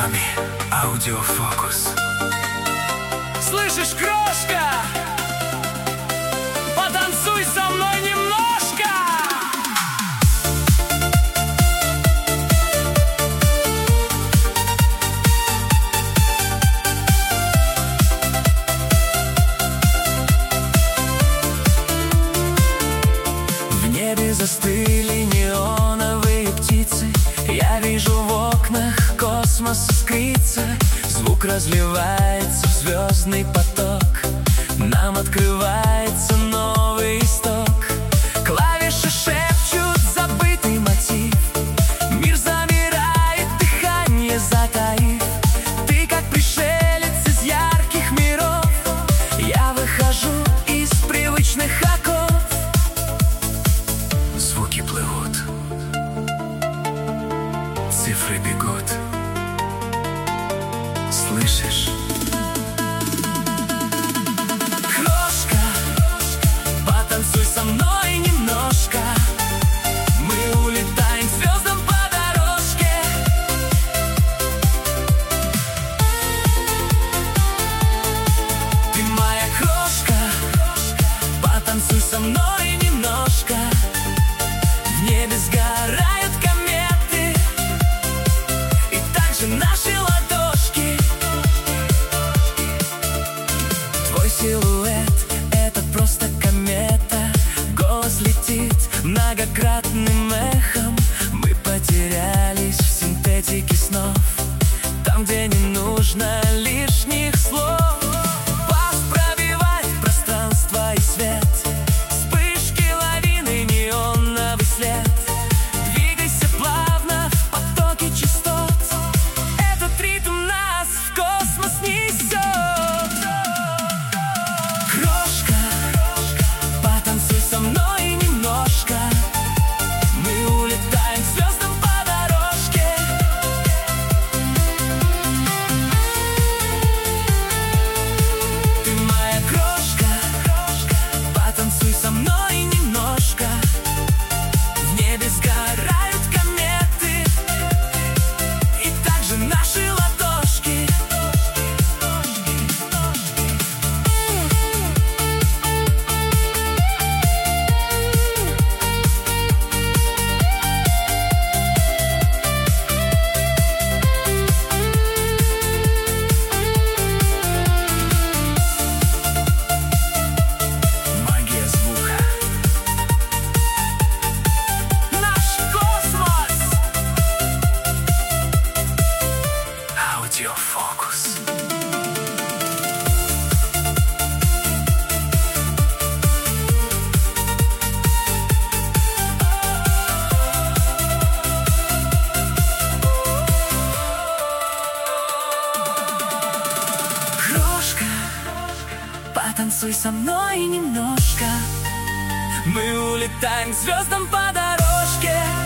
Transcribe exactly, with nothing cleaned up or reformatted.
вами Аудиофокус. Слышишь, крошка? Потанцуй со мной немножко. В небе застыли неоновые птицы. Я вижу в окнах космос искрится. Звук разливается в звездный поток. Нам открывается новый исток. Клавиши шепчут забытый мотив. Мир замирает, дыхание затаив. Ты как пришелец из ярких миров. Я выхожу из привычных оков. Звуки плывут, цифры бегут. Слышишь? Крошка, потанцуй со мной немножко. Мы улетаем к звездам по дорожке. Ты моя крошка, потанцуй со мной немножко. В небе сгорают кометы, и также наши ладошки. Твой силуэт — это просто комета. Голос летит многократным эхом. Мы потерялись в синтетике снов, там, где не нужно лишних слов. Бас пробивает пространство и свет. Вспышки лавины, неоновый след. Двигайся плавно в потоке частот. Этот ритм нас в космос несет. Крошка, потанцуй со мной немножко. Мы улетаем к звездам по дорожке. Ты моя крошка, потанцуй со мной немножко. В небе сгорают кометы, и также наши ладошки. Магия звука. Наш космос. Аудиофокус. Крошка, потанцуй со мной немножко. Мы улетаем к звездам по дорожке.